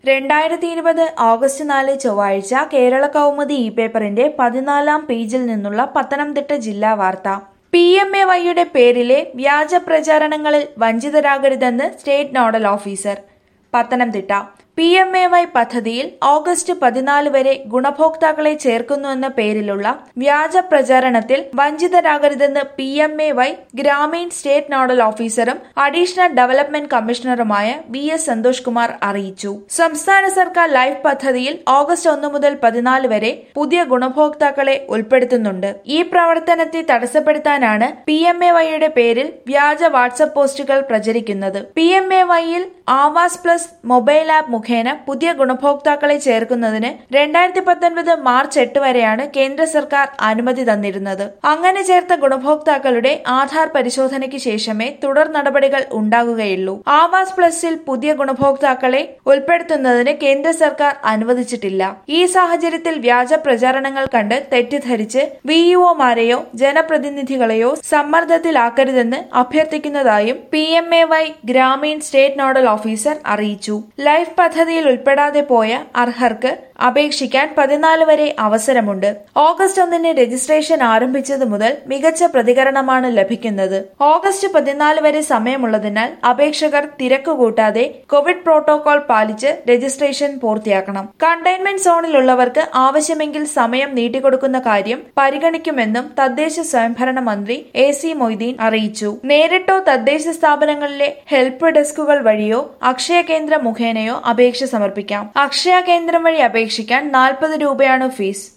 2020 August 4 ചൊവ്വാഴ്ച കേരള കൗമുദി പേപ്പറിന്റെ 14-ാം പേജിൽ നിന്നുള്ള പത്തനംതിട്ട ജില്ലാ വാർത്ത. PMAYയുടെ പേരിലെ വ്യാജ പ്രചാരണങ്ങളിൽ വഞ്ചിതരാകരുതെന്ന് state nodal officer. Pathanamthitta. PMAY പദ്ധതിയിൽ ഓഗസ്റ്റ് 14 വരെ ഗുണഭോക്താക്കളെ ചേർക്കുന്നുവെന്ന പേരിലുള്ള വ്യാജ പ്രചാരണത്തിൽ വഞ്ചിതരാകരുതെന്ന് PMAY ഗ്രാമീൺ സ്റ്റേറ്റ് നോഡൽ ഓഫീസറും അഡീഷണൽ ഡെവലപ്മെന്റ് കമ്മീഷണറുമായ VS സന്തോഷ് കുമാർ അറിയിച്ചു. സംസ്ഥാന സർക്കാർ ലൈഫ് പദ്ധതിയിൽ ഓഗസ്റ്റ് 1 മുതൽ 14 വരെ പുതിയ ഗുണഭോക്താക്കളെ ഉൾപ്പെടുത്തുന്നുണ്ട്. ഈ പ്രവർത്തനത്തെ തടസ്സപ്പെടുത്താനാണ് PMAYയുടെ പേരിൽ വ്യാജ വാട്സ്ആപ്പ് പോസ്റ്റുകൾ പ്രചരിക്കുന്നത്. PMAYയിൽ ആവാസ് പ്ലസ് മൊബൈൽ ആപ്പ് മുഖേന പുതിയ ഗുണഭോക്താക്കളെ ചേർക്കുന്നതിന് 2019 മാർച്ച് 8 വരെയാണ് കേന്ദ്ര സർക്കാർ അനുമതി തന്നിരുന്നത്. അങ്ങനെ ചേർത്ത ഗുണഭോക്താക്കളുടെ ആധാർ പരിശോധനയ്ക്ക് ശേഷമേ തുടർ നടപടികൾ ഉണ്ടാകുകയുള്ളൂ. ആവാസ് പ്ലസിൽ പുതിയ ഗുണഭോക്താക്കളെ ഉൾപ്പെടുത്തുന്നതിന് കേന്ദ്ര സർക്കാർ അനുവദിച്ചിട്ടില്ല. ഈ സാഹചര്യത്തിൽ വ്യാജ പ്രചാരണങ്ങൾ കണ്ട് തെറ്റിദ്ധരിച്ച് VEOമാരെയോ ജനപ്രതിനിധികളെയോ സമ്മർദ്ദത്തിലാക്കരുതെന്ന് അഭ്യർത്ഥിക്കുന്നതായും PMAY Gramin state nodal officer അറിയിച്ചു. ലൈഫ് പദ്ധതിയിൽ ഉൾപ്പെടാതെ പോയ അർഹർക്ക് അപേക്ഷിക്കാൻ 14 വരെ അവസരമുണ്ട്. ഓഗസ്റ്റ് 1 രജിസ്ട്രേഷൻ ആരംഭിച്ചത് മുതൽ മികച്ച പ്രതികരണമാണ് ലഭിക്കുന്നത്. ഓഗസ്റ്റ് 14 വരെ സമയമുള്ളതിനാൽ അപേക്ഷകർ തിരക്കുകൂട്ടാതെ കോവിഡ് പ്രോട്ടോകോൾ പാലിച്ച് രജിസ്ട്രേഷൻ പൂർത്തിയാക്കണം. കണ്ടെയ്ൻമെന്റ് സോണിലുള്ളവർക്ക് ആവശ്യമെങ്കിൽ സമയം നീട്ടിക്കൊടുക്കുന്ന കാര്യം പരിഗണിക്കുമെന്നും തദ്ദേശ സ്വയംഭരണ മന്ത്രി AC മൊയ്തീൻ അറിയിച്ചു. നേരിട്ടോ തദ്ദേശ സ്ഥാപനങ്ങളിലെ ഹെൽപ്പ് ഡെസ്കുകൾ വഴിയോ അക്ഷയ കേന്ദ്രം മുഖേനയോ അപേക്ഷ സമർപ്പിക്കാം. അക്ഷയ കേന്ദ്രം വഴി അപേക്ഷിക്കാൻ 40 രൂപയാണ് ഫീസ്.